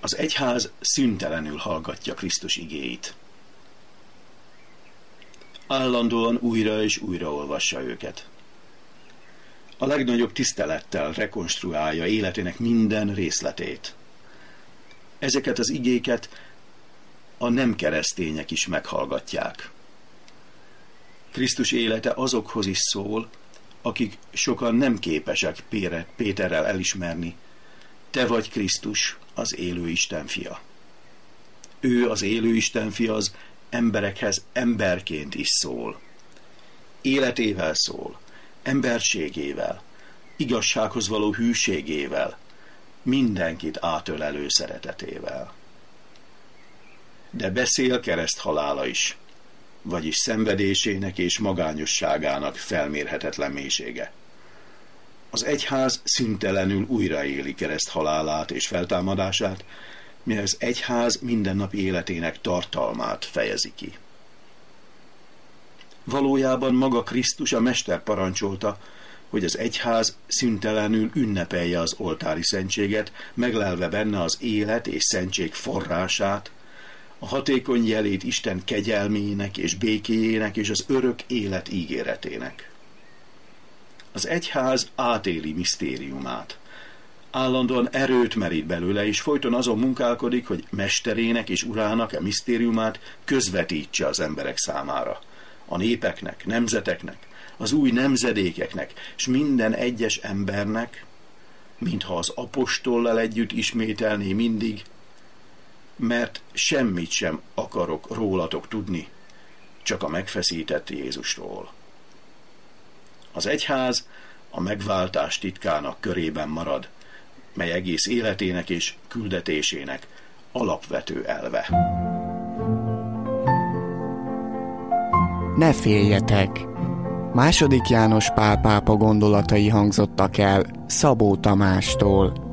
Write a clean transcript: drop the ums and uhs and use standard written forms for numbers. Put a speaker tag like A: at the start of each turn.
A: Az egyház szüntelenül hallgatja Krisztus igéit. Állandóan újra és újra olvassa őket. A legnagyobb tisztelettel rekonstruálja életének minden részletét. Ezeket az igéket a nem keresztények is meghallgatják. Krisztus élete azokhoz is szól, akik sokan nem képesek Péterrel elismerni: te vagy Krisztus, az élő Isten fia. Ő, az élő Isten fia, az emberekhez emberként is szól. Életével szól, emberségével, igazsághoz való hűségével, mindenkit átölelő szeretetével. De beszél kereszthalála is, vagyis szenvedésének és magányosságának felmérhetetlen mélysége. Az egyház szüntelenül újraéli kereszthalálát és feltámadását, mire az egyház mindennapi életének tartalmát fejezi ki. Valójában maga Krisztus, a Mester parancsolta, hogy az egyház szüntelenül ünnepelje az oltári szentséget, meglelve benne az élet és szentség forrását, a hatékony jelét Isten kegyelmének és békéjének és az örök élet ígéretének. Az egyház átéli misztériumát. Állandóan erőt merít belőle, és folyton azon munkálkodik, hogy mesterének és urának a misztériumát közvetítse az emberek számára. A népeknek, nemzeteknek, az új nemzedékeknek, és minden egyes embernek, mintha az apostollal együtt ismételné mindig: mert semmit sem akarok rólatok tudni, csak a megfeszített Jézusról. Az egyház a megváltás titkának körében marad, mely egész életének és küldetésének alapvető elve.
B: Ne féljetek! II. János Pál pápa gondolatai hangzottak el Szabó Tamástól.